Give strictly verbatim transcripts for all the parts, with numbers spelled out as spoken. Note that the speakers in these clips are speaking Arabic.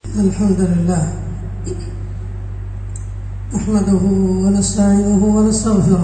الحمد لله نحمده ونستعينه ونستغفره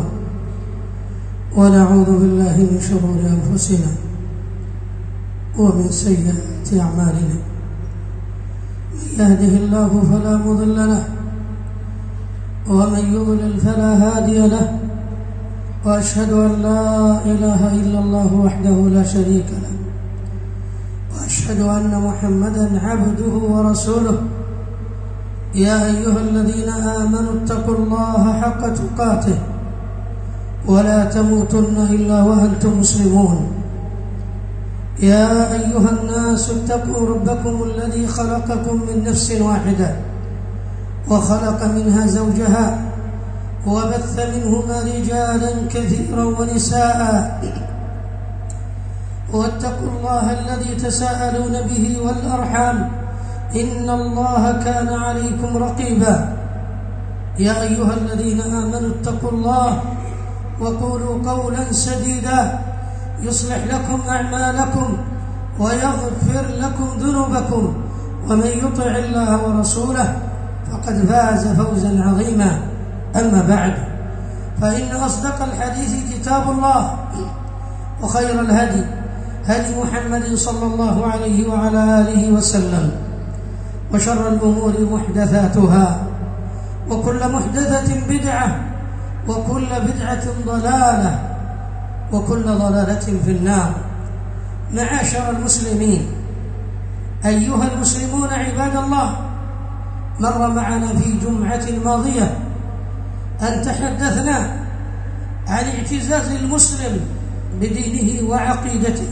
ونعوذ بالله من شرور أنفسنا ومن سيئات أعمالنا. من يهده الله فلا مضل له ومن يضلل فلا هادي له، وأشهد أن لا إله إلا الله وحده لا شريك له، وأشهد أن محمدًا عبده ورسوله. يا أيها الذين آمنوا اتقوا الله حق تقاته ولا تموتن إلا وأنتم مسلمون. يا أيها الناس اتقوا ربكم الذي خلقكم من نفس واحدة وخلق منها زوجها وبث منهما رجالا كثيرا ونساء، واتقوا الله الذي تساءلون به والأرحام إن الله كان عليكم رقيبا. يا أيها الذين آمنوا اتقوا الله وقولوا قولا سديدا يصلح لكم أعمالكم ويغفر لكم ذنوبكم، ومن يطع الله ورسوله فقد فاز فوزا عظيما. أما بعد، فإن أصدق الحديث كتاب الله، وخير الهدي هدي محمد صلى الله عليه وعلى آله وسلم، وشر الأمور محدثاتها، وكل محدثة بدعة، وكل بدعة ضلالة، وكل ضلالة في النار. معاشر المسلمين، أيها المسلمون عباد الله، مر معنا في جمعة ماضية أن تحدثنا عن اعتزاز المسلم بدينه وعقيدته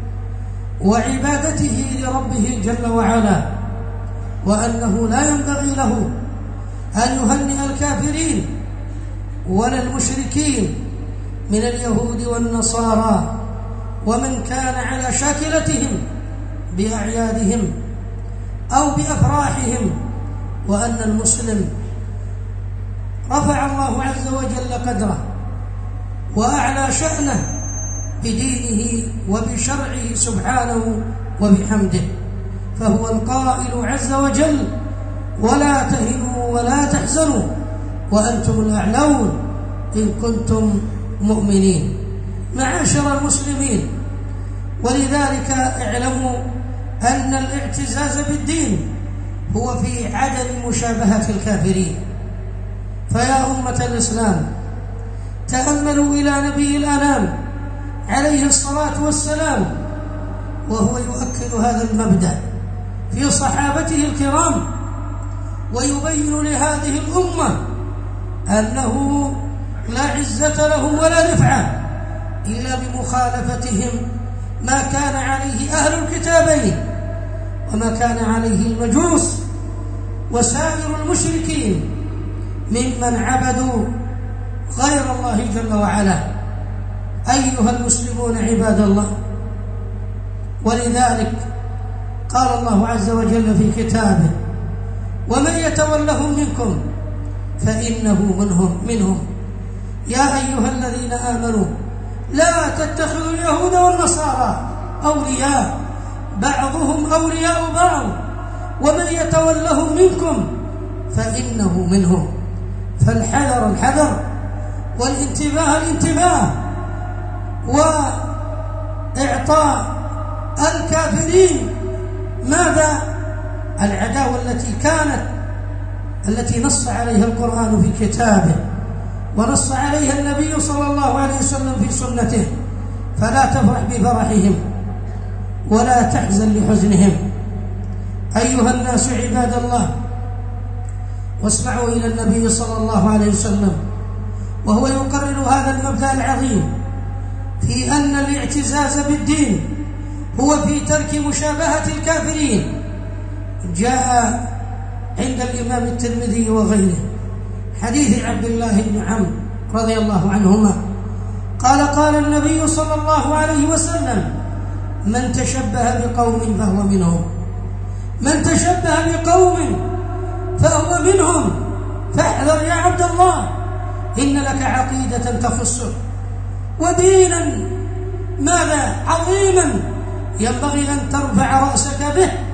وعبادته لربه جل وعلا، وأنه لا ينبغي له أن يهنئ الكافرين ولا المشركين من اليهود والنصارى ومن كان على شاكلتهم بأعيادهم أو بأفراحهم، وأن المسلم رفع الله عز وجل قدره وأعلى شأنه بدينه وبشرعه سبحانه وبحمده، فهو القائل عز وجل: ولا تهنوا ولا تحزنوا وأنتم الأعلون إن كنتم مؤمنين. معاشر المسلمين، ولذلك اعلموا أن الاعتزاز بالدين هو في عدم مشابهة الكافرين. فيا أمة الإسلام، تأملوا إلى نبي الأنام عليه الصلاة والسلام وهو يؤكد هذا المبدأ في صحابته الكرام، ويبين لهذه الأمة أنه لا عزة لهم ولا نفعة إلا بمخالفتهم ما كان عليه أهل الكتابين وما كان عليه المجوس وسائر المشركين ممن عبدوا غير الله جل وعلا. أيها المسلمون عباد الله، ولذلك قال الله عز وجل في كتابه: ومن يتولهم منكم فإنه منهم منهم يا أيها الذين آمنوا لا تتخذوا اليهود والنصارى أولياء بعضهم أولياء بعض ومن يتولهم منكم فإنه منهم. فالحذر الحذر، والانتباه الانتباه، وإعطاء الكافرين ماذا؟ العداوة التي كانت التي نص عليها القرآن في كتابه ونص عليها النبي صلى الله عليه وسلم في سنته. فلا تفرح بفرحهم ولا تحزن لحزنهم. أيها الناس عباد الله، واسمعوا إلى النبي صلى الله عليه وسلم وهو يقرر هذا المبدأ العظيم في أن الاعتزاز بالدين هو في ترك مشابهة الكافرين. جاء عند الإمام الترمذي وغيره حديث عبد الله بن عمرو رضي الله عنهما قال: قال النبي صلى الله عليه وسلم: من تشبه بقوم فهو منهم، من تشبه بقوم فهو منهم. فاحذر يا عبد الله، إن لك عقيدة تخصك ودينا ماذا عظيما ينبغي أن ترفع رأسك به.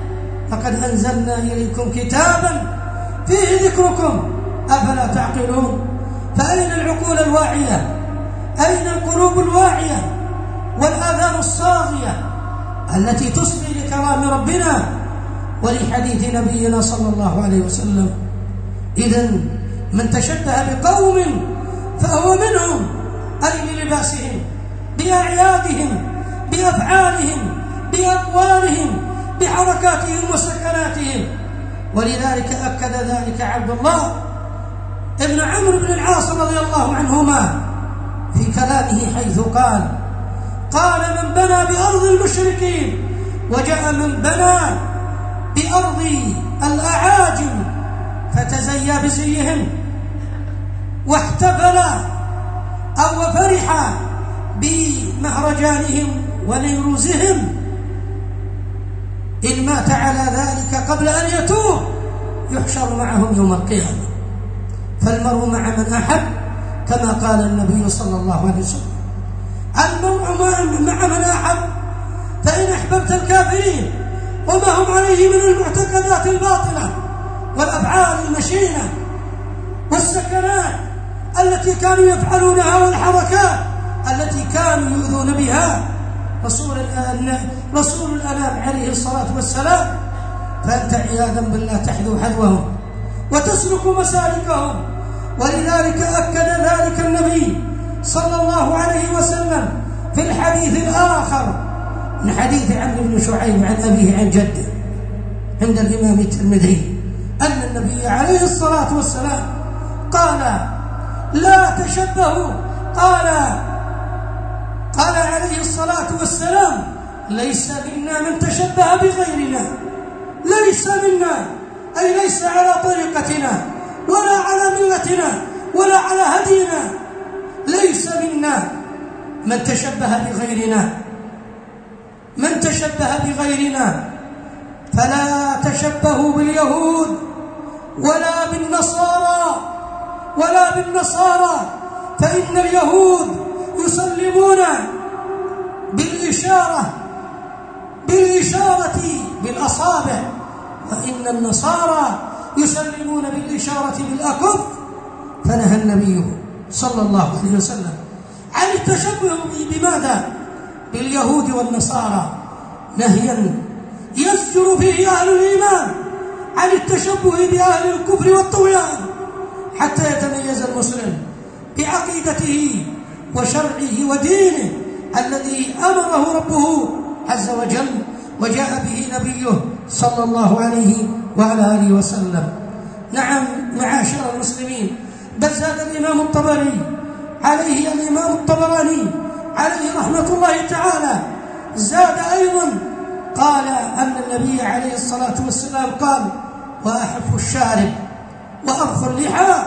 لقد أنزلنا إليكم كتابا فيه ذكركم أفلا تعقلون. فأين العقول الواعية؟ أين القلوب الواعية والآذان الصاغية التي تصغي لكلام ربنا ولحديث نبينا صلى الله عليه وسلم؟ إذن من تشبه بقوم فهو منهم، أي بلباسهم، بأعيادهم، بأفعالهم، بأقوالهم، بحركاتهم وسكناتهم. ولذلك أكد ذلك عبد الله ابن عمرو بن العاص رضي الله عنهما في كلامه حيث قال قال من بنى بأرض المشركين وجاء من بنى بأرض الأعاجم فتزيى بزيهم واحتفل أو فرح بمهرجانهم ونيروزهم، إن مات على ذلك قبل أن يتوب يحشر معهم يوم القيامة. فالمرء مع من أحب كما قال النبي صلى الله عليه وسلم المرء مع من أحب. فإن أحببت الكافرين وما هم عليه من المعتقدات الباطلة والأفعال المشينة والسكنات التي كانوا يفعلونها والحركات التي كانوا يؤذون بها رسول رسول الأنام عليه الصلاة والسلام، فأنت عياذا بالله تحذو حذوهم وتسلك مسالكهم. ولذلك أكد ذلك النبي صلى الله عليه وسلم في الحديث الآخر من حديث عمرو بن شعيب عن أبيه عن جده عند الإمام الترمذي أن النبي عليه الصلاة والسلام قال لا تشبهوا، قال قال عليه الصلاة والسلام ليس منا من تشبه بغيرنا، ليس منا أي ليس على طريقتنا ولا على ملتنا ولا على هدينا، ليس منا من تشبه بغيرنا، من تشبه بغيرنا. فلا تشبهوا باليهود ولا بالنصارى ولا بالنصارى فإن اليهود يسلمون بالإشارة بالإشارة بالأصابع، وإن النصارى يسلمون بالإشارة بالأكف. فنهى النبي صلى الله عليه وسلم عن التشبه بماذا؟ باليهود والنصارى، نهيا يزجر فيه أهل الإيمان عن التشبه بأهل الكفر والطغيان حتى يتميز المسلم بعقيدته وشرعه ودينه الذي أمره ربه عز وجل وجاء به نبيه صلى الله عليه وعلى آله وسلم. نعم معاشر المسلمين، بل زاد الإمام الطبري عليه الإمام الطبراني عليه رحمة الله تعالى زاد أيضا قال أن النبي عليه الصلاة والسلام قال وأحف الشارب وأرخ اللحى،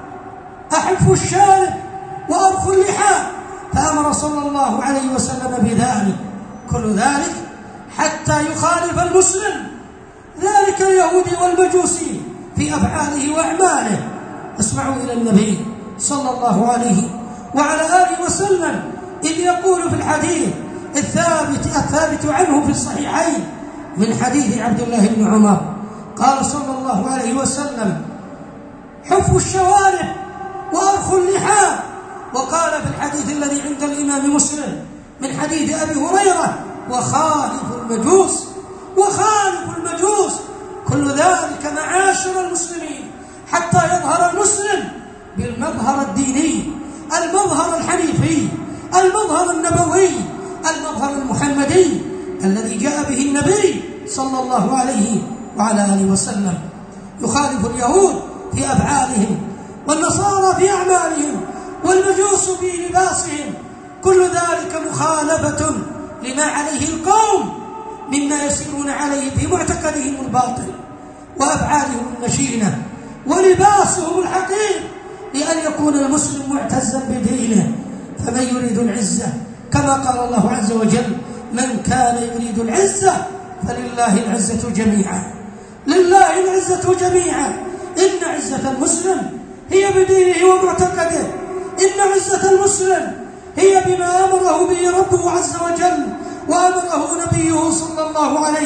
أحف الشارب وأرخ اللحى، فأمر صلى الله عليه وسلم بذلك. كل ذلك حتى يخالف المسلم ذلك اليهودي والمجوسي في أفعاله وأعماله. اسمعوا إلى النبي صلى الله عليه وعلى آله وسلم إذ يقول في الحديث الثابت الثابت عنه في الصحيحين من حديث عبد الله بن عمر قال صلى الله عليه وسلم حفوا الشوارب وأرخوا اللحى. وقال في الحديث الذي عند الإمام مسلم من حديث أبي هريرة وخالفوا المجوس وخالفوا المجوس. كل ذلك معاشر المسلمين حتى يظهر المسلم بالمظهر الديني، المظهر الحنيفي، المظهر النبوي، المظهر المحمدي الذي جاء به النبي صلى الله عليه وعلى آله وسلم. يخالف اليهود في أفعالهم والنصارى في أعمالهم والمجوس في لباسهم، كل ذلك مخالفة لما عليه القوم مما يسيرون عليه في معتقدهم الباطل وأفعالهم المشينة ولباسهم الحقير، لأن يكون المسلم معتزا بدينه. فمن يريد العزة كما قال الله عز وجل من كان يريد العزة فلله العزة جميعا، لله العزة جميعا. إن عزة المسلم هي بدينه ومعتقده، إن عزة المسلم هي بما أمره به ربه عز وجل وأمره نبيه صلى الله عليه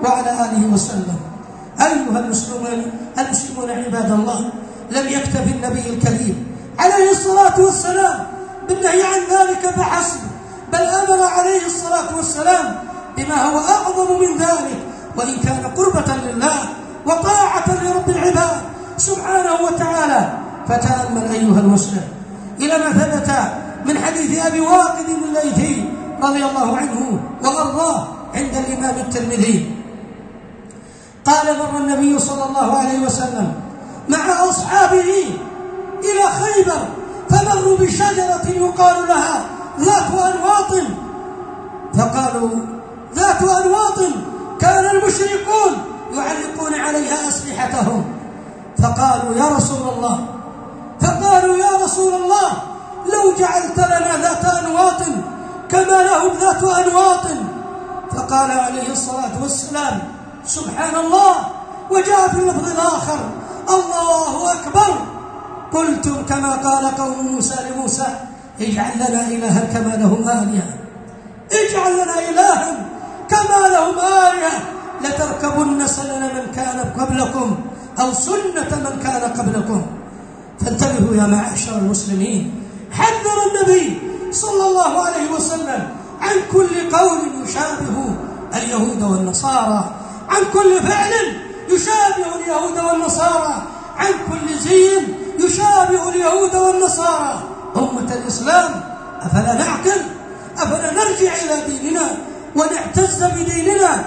وعلى آله وسلم. أيها المسلمون المسلمون عباد الله، لم يكتف النبي الكريم عليه الصلاة والسلام بالنهي عن ذلك فحسب، بل أمر عليه الصلاة والسلام بما هو أعظم من ذلك، وإن كان قربة لله وطاعة لرب العباد سبحانه وتعالى. فتأمل أيها المسلم إلى ما ثبت من حديث أبي واقد الليثي رضي الله عنه وأرضاه عند الإمام الترمذي قال: مر النبي صلى الله عليه وسلم مع أصحابه إلى خيبر، فمروا بشجرة يقال لها ذات أنواط، فقالوا: ذات أنواط، كان المشركون يعلقون عليها أسلحتهم. فقالوا: يا رسول الله فقالوا يا رسول الله لو جعلت لنا ذات أنواط كما لهم ذات أنواط. فقال عليه الصلاة والسلام: سبحان الله. وجاء في اللفظ الآخر: الله أكبر. قلتم كما قال قوم موسى لموسى: اجعل لنا إلها كما لهم آلهة، اجعل لنا إلها كما لهم آلهة، لتركبن سنن من كان قبلكم أو سنة من كان قبلكم. فانتبهوا يا معاشر المسلمين، حذر النبي صلى الله عليه وسلم عن كل قول يشابه اليهود والنصارى، عن كل فعل يشابه اليهود والنصارى، عن كل زي يشابه اليهود والنصارى. أمة الإسلام، أفلا نعقل؟ أفلا نرجع إلى ديننا ونعتز بديننا؟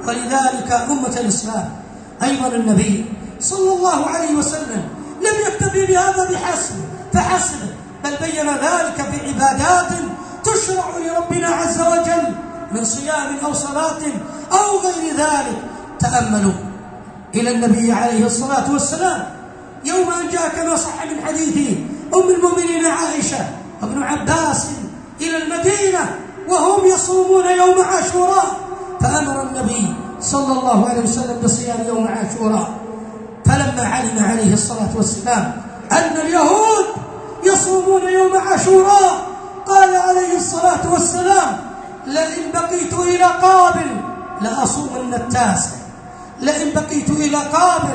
ولذلك أمة الإسلام أيضا النبي صلى الله عليه وسلم لم يكتفي بهذا بحسب فحسب، بل بين ذلك بعبادات تشرع لربنا عز وجل من صيام أو صلاة أو غير ذلك. تأملوا إلى النبي عليه الصلاة والسلام يوم أن جاء كما صح من حديث أم المؤمنين عائشة وابن عباس إلى المدينة وهم يصومون يوم عاشوراء، فأمر النبي صلى الله عليه وسلم بصيام يوم عاشوراء. فلما علم عليه الصلاة والسلام أن اليهود يصومون يوم عاشوراء قال عليه الصلاة والسلام: لئن بقيت إلى قابل لأصومن التاسع، لئن بقيت إلى قابل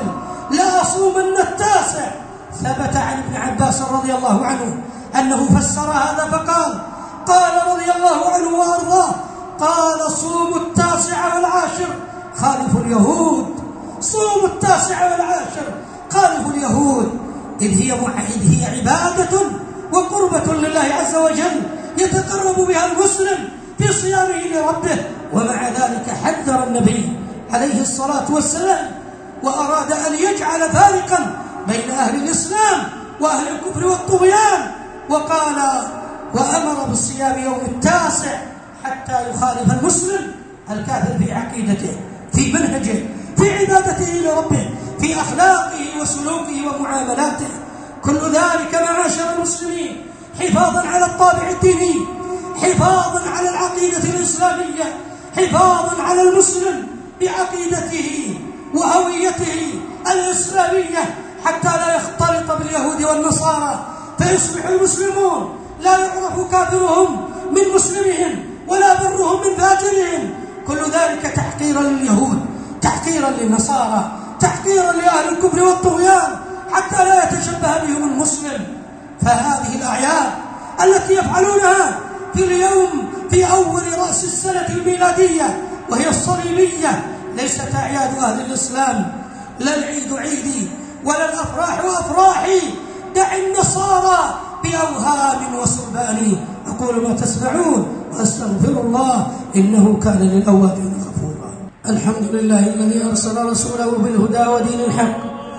لأصومن التاسع. ثبت عن ابن عباس رضي الله عنه أنه فسر هذا فقال: قال رضي الله عنه وأرضاه: قال صوموا التاسع والعاشر خالفوا اليهود، صوموا التاسع والعاشر خالفوا اليهود، إذ هي إذ هي عبادة وقربة لله عز وجل يتقرب بها المسلم في صيامه لربه. ومع ذلك حذر النبي عليه الصلاة والسلام وأراد أن يجعل فارقا بين أهل الإسلام وأهل الكفر والطغيان، وقال وأمر بالصيام يوم التاسع حتى يخالف المسلم الكافر في عقيدته، في منهجه، في عبادته لربه، في أخلاقه وسلوكه ومعاملاته. كل ذلك معاشر المسلمين حفاظا على الطابع الديني، حفاظا على العقيدة الإسلامية، حفاظا على المسلم بعقيدته وهويته الإسلامية حتى لا يختلط باليهود والنصارى فيصبح المسلمون لا يعرف كافرهم من مسلمهم ولا برهم من فاجرهم. كل ذلك تحقيرا لليهود، تحقيرا للنصارى، تحقيرا لأهل الكفر والطغيان حتى لا يتشبه بهم المسلم. فهذه الأعياد التي يفعلونها في اليوم في أول رأس السنة الميلادية وهي الصليبية ليست أعياد أهل الإسلام، لا العيد عيدي ولا الأفراح أفراحي، دع النصارى بأوهام وسربان. أقول ما تسمعون وأستغفر الله إنه كان للأوابين غفورا. الحمد لله الذي أرسل رسوله بالهدى ودين الحق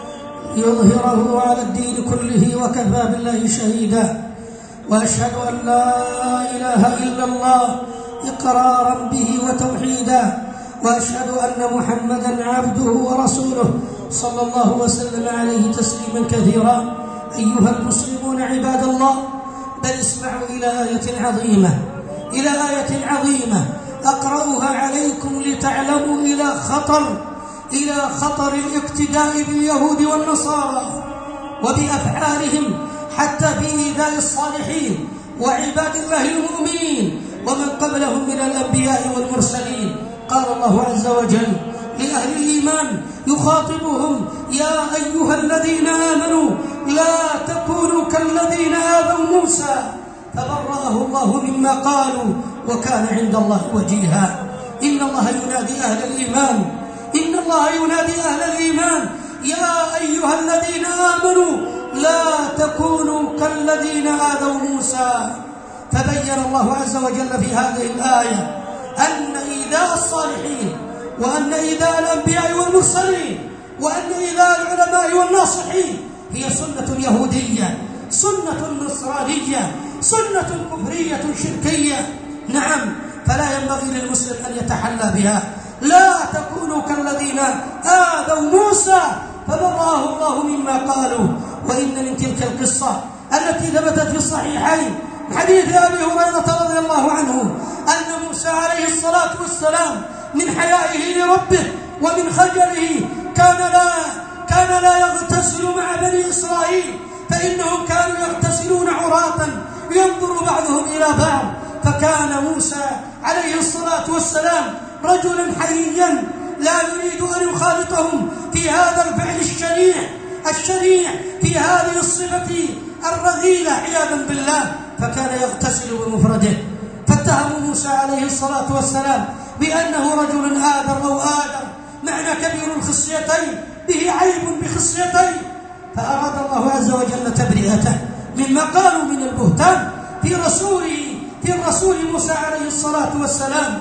ليظهره على الدين كله وكفى بالله شهيدا، وأشهد أن لا إله إلا الله إقرارا به وتوحيدا، وأشهد أن محمدا عبده ورسوله صلى الله وسلم عليه تسليما كثيرا. أيها المسلمون عباد الله، بل اسمعوا إلى آية عظيمة إلى آية عظيمة أقرأها عليكم لتعلموا إلى خطر إلى خطر الاقتداء باليهود والنصارى وبأفعالهم حتى في إيذاء الصالحين وعباد الله المؤمنين ومن قبلهم من الأنبياء والمرسلين. قال الله عز وجل: لأهل الإيمان يخاطبهم: يا أيها الذين آمنوا لا تكونوا كالذين آذوا موسى فبرأه الله مما قالوا وكان عند الله وجيها. إن الله ينادي أهل الإيمان إن الله ينادي أهل الإيمان: يا أيها الذين آمنوا لا تكونوا كالذين آذوا موسى. فبين الله عز وجل في هذه الآية أن إيذاء الصالحين وأن إيذاء الأنبياء والمرسلين وأن إيذاء العلماء والناصحين هي سنة يهودية، سنة نصرانية، سنة كفرية شركية. نعم، فلا ينبغي للمسلم أن يتحلى بها. لا تكونوا كالذين آذوا موسى فبرأه الله مما قالوا. وإن من تلك القصة التي ثبتت في الصحيحين حديث أبي هريرة رضي الله عنه أن موسى عليه الصلاة والسلام من حيائه لربه ومن خجله كان لا كان لا يغتسل مع بني إسرائيل، فإنهم كانوا يغتسلون عراة ينظر بعضهم إلى بعض. فكان موسى عليه الصلاة والسلام رجلا حييا لا يريد أن يخالطهم في هذا الفعل الشنيع الشنيع في هذه الصفة الرذيلة عياذا بالله، فكان يغتسل بمفرده. فاتهموا موسى عليه الصلاة والسلام بأنه رجل آذر أو آذر، معنى كبير الخصيتين، به عيب بخصيتين. فأراد الله عز وجل تبرئته مما قالوا من البهتان في رسوله في الرسول موسى عليه الصلاة والسلام.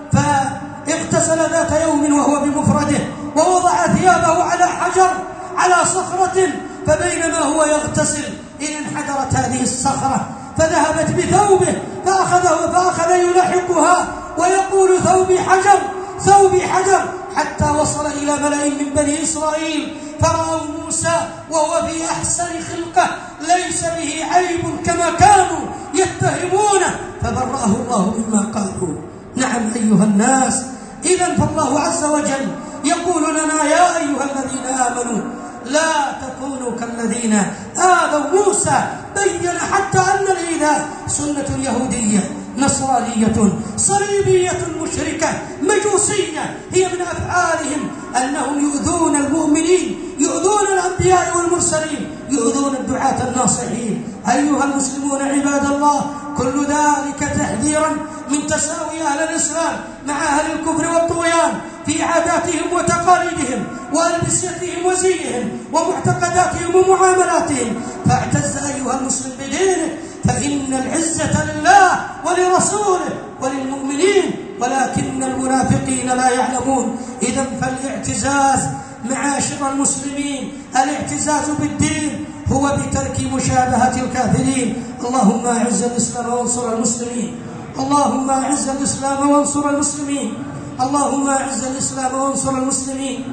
فاغتسل ذات يوم وهو بمفرده ووضع ثيابه على حجر على صخرة، فبينما هو يغتسل إذ انحدرت هذه الصخرة فذهبت بثوبه فأخذه فأخذ يلاحقها ويقول: ثوبي حجر ثوبي حجر، حتى وصل إلى ملأ من بني إسرائيل فرأوا موسى وهو في أحسن خلقة ليس به عيب كما كانوا يتهمونه، فبرأه الله مما قالوا. نعم أيها الناس، إذن فالله عز وجل يقول لنا: يا أيها الذين آمنوا لا تكونوا كالذين آذوا موسى. بين حتى أن الإيذاء سنة يهودية نصرانية صليبية مشركة مجوسية، هي من أفعالهم أنهم يؤذون المؤمنين، يؤذون الأنبياء والمرسلين، يؤذون الدعاة الناصحين. أيها المسلمون عباد الله، كل ذلك تحذيرا من تساوي أهل الإسلام مع أهل الكفر والطغيان في عاداتهم وتقاليدهم وألبستهم وزيهم ومعتقداتهم ومعاملاتهم. فاعتز أيها المسلم بدينه، فإن العزة لله ولرسوله وللمؤمنين، ولكن المنافقين لا يعلمون. إذن فالاعتزاز معاشر المسلمين، الاعتزاز بالدين هو بترك مشابهة الكافرين. اللهم أعز الإسلام وانصر المسلمين، اللهم أعز الإسلام وانصر المسلمين، اللهم أعز الإسلام وانصر المسلمين.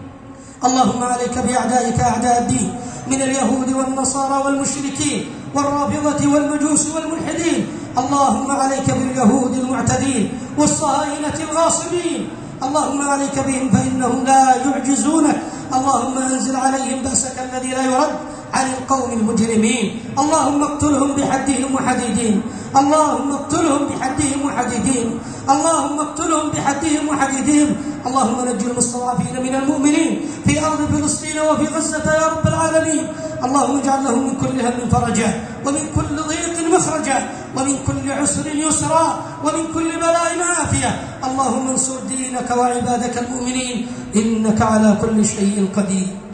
اللهم عليك بأعدائك أعداء الدين من اليهود والنصارى والمشركين والرافضة والمجوس والملحدين. اللهم عليك باليهود المعتدين والصهاينة الغاصبين، اللهم عليك بهم فإنهم لا يعجزونك. اللهم أنزل عليهم بأسك الذي لا يرد عن القوم المجرمين. اللهم اقتلهم بحدهم وحديدهم، اللهم اقتلهم بحدهم وحديدهم، اللهم اقتلهم بحدهم وحديدهم. اللهم نجي المستضعفين من المؤمنين في أرض فلسطين وفي غزة يا رب العالمين. اللهم اجعل لهم من كل هم فرجا ومن كل ضيق مخرجا ومن كل عسر يسرا ومن كل بلاء عافية. اللهم انصر دينك وعبادك المؤمنين، إنك على كل شيء قدير.